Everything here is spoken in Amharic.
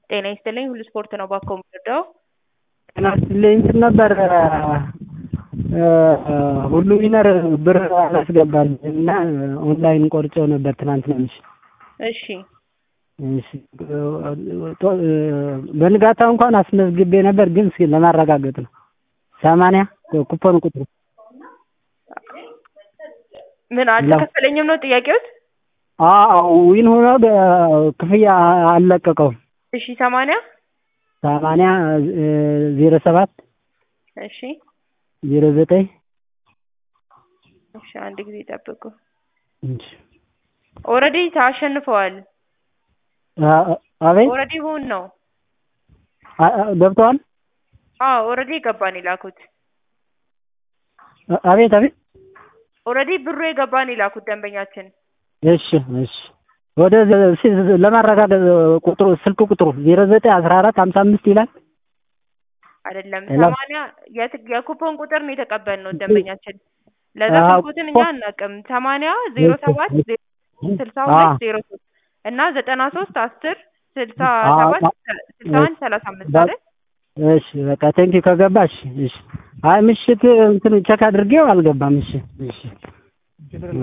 ጤና ይስጥልኝ ሁሉ ስፖርት ነው ባኮ ምርዳው ጤና ይስጥልኝ እንትን ነበር ሁሉ ዊነር ብር አላስገባል እና ኦንላይን ቆርጬው ነበር ትናንትና ምሽ እሺ በንጋታው እንኳን አስመዝግቤ ነበር ግን እስኪ ለማረጋገጥ ነው 80 ኩፖን ቁጥሩ ምን አልተከፈለኝም ነው ጥያቄው? ዊን ሆኖ ክፍያ አልለቀቀው። እሺ 80 07 እሺ 09 እሺ አንድ ጊዜ ጠብቁ። እንጂ ኦሬዲ ታሸንፈዋል። አቤት ኦሬዲ ሆን ነው ገብቷል። ኦሬዲ ገባን ይላኩት። አቤት ኦሬዲ ብሩ የገባን ይላኩት ደንበኛችን። እሺ ወደ ለማረጋገጥ ቁጥሩ ስልክ ቁጥሩ 091455 ይላል አይደለም 80 የኩፖን ቁጥር ነው የተቀበልነው ደንበኛችን። ለዛ ኩፖን እኛ እናቀም 80 07 62 03 እና 93 10 67 61 35 አይደል? እሺ በቃ ቴንኪው ከገባሽ እሺ ምሽት እንትን ቼክ አድርጌው አልገባም። እሺ